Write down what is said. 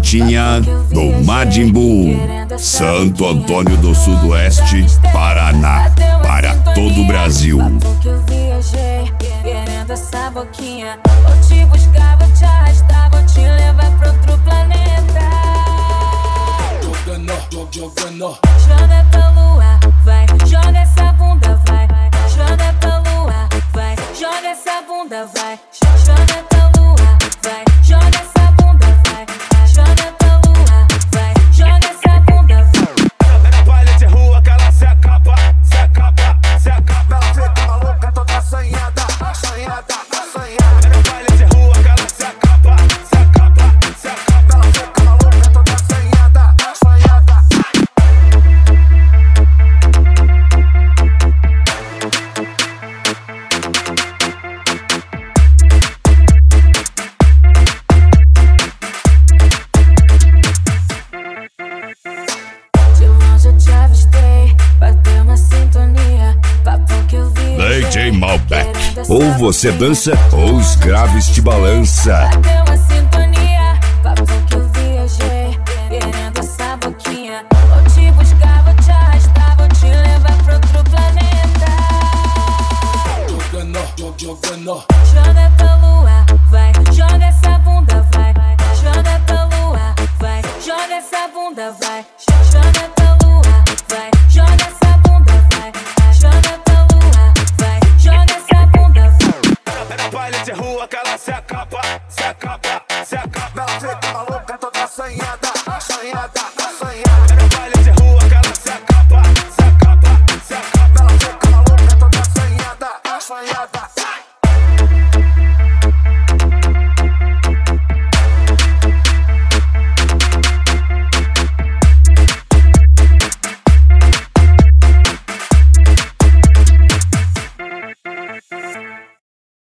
Garotinha do Majin Buu, Santo Antônio do Sudoeste, Paraná, para todo o Brasil. Que eu viajei, querendo essa boquinha. Vou te buscar, vou te arrastar, vou te levar pra outro planeta. Joga pra lua, vai, joga essa bunda, vai. Joga pra lua, vai, joga essa bunda, vai. Joga pra lua, vai, joga essa bunda, vai. Joga pra lua, vai, joga essa bunda, vai. É baile de rua que ela se acaba, se acaba, se acaba. Ela fica maluca, toda assanhada, assanhada, assanhada. É baile de rua que ela se acaba, se acaba, se acaba. Ela fica maluca, toda assanhada, assanhada. DJ Malbec, ou você dança ou os graves te balança. Bateu uma